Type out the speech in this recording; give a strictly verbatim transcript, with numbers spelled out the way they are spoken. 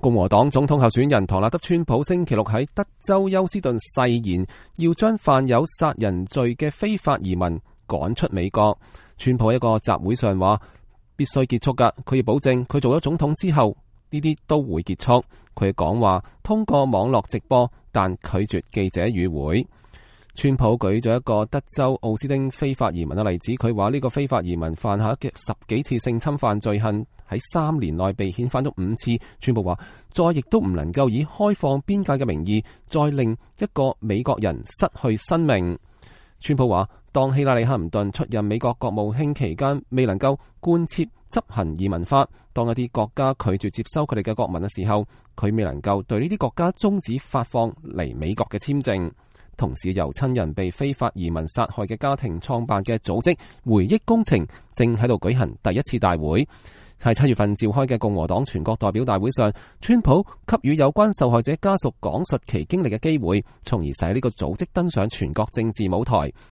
共和黨總統候選人唐納德·川普星期六喺德州休斯頓誓言，要將犯有殺人罪嘅非法移民趕出美國。川普喺一個集會上話，必須結束㗎。佢要保證佢做咗總統之後，呢啲都會結束。佢嘅講話通過網絡直播，但拒絕記者與會。川普舉咗一個德州奧斯汀非法移民嘅例子，佢話呢個非法移民犯下嘅十幾次性侵犯罪行，喺三年內被遣返咗五次。川普話再亦都唔能夠以開放邊界嘅名義再令一個美國人失去生命。川普話當希拉里·克林頓出任美國國務卿期間未能夠貫徹執行移民法，當一啲國家拒絕接收佢哋嘅國民嘅時候，佢未能夠對呢啲國家終止發放嚟美國嘅簽證。同時由親人被非法移民殺害嘅家庭創辦嘅組織回憶工程正喺度舉行第一次大會。喺七月份召開嘅共和黨全國代表大會上，川普給予有關受害者家屬講述其經歷嘅機會，從而使呢個組織登上全國政治舞台。